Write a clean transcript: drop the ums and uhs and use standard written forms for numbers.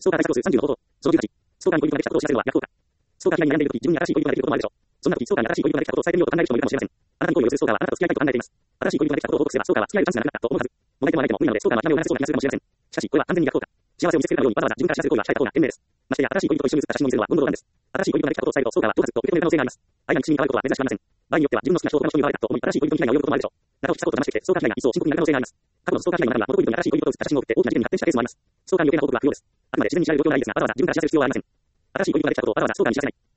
ストーカー対策コース30の方法。その18。ストーカーに恋人ができたことを知らせるのは逆効果。ストーカー被害に悩んでいるとき、自分に新しい恋人ができることもあるでしょう。そんなとき、ストーカーに新しい恋人ができたことを伝えてみようと考える人もいるかもしれません。あなたに恋をするストーカーはあなたと付き合いたいと考えています。新しい恋人ができたことを報告すれば、ストーカーは付き合うチャンスがなくなったと思うはず。もらえてもらえても無理なので、ストーカーの痛みを話しそうな気がするかもしれません。しかし、これは完全に逆効果。幸せを見せつけるかのようにわざわざ自分から知らせる行為は控えた方が賢明です。ましてや、新しい恋人と一緒に写った写真を見せるのは問答なんです。新しい恋人ができたことを伝えると、ストーカーはどうかずっと受け止める可能性があります。相手に不審に変わることは珍しくありません。場合によっては、自分の好きな人を他の人に奪われたと思い、新しい恋人に被害が及ぶこともあるでしょう。中をしたことが増してきて、ストーカー被害が一層深刻になる可能性があります。過去のストーカー被害の中には、元恋人に新しい恋人と写った写真を送って大きな事件に発展したケースもあります。ストーカーに余計な報告は不要です。あくまで自然に知られる状況ならいいですが、わざわざ自分から知らせる必要はありません。新しい恋人ができたことをわざわざストーカーに知らせない。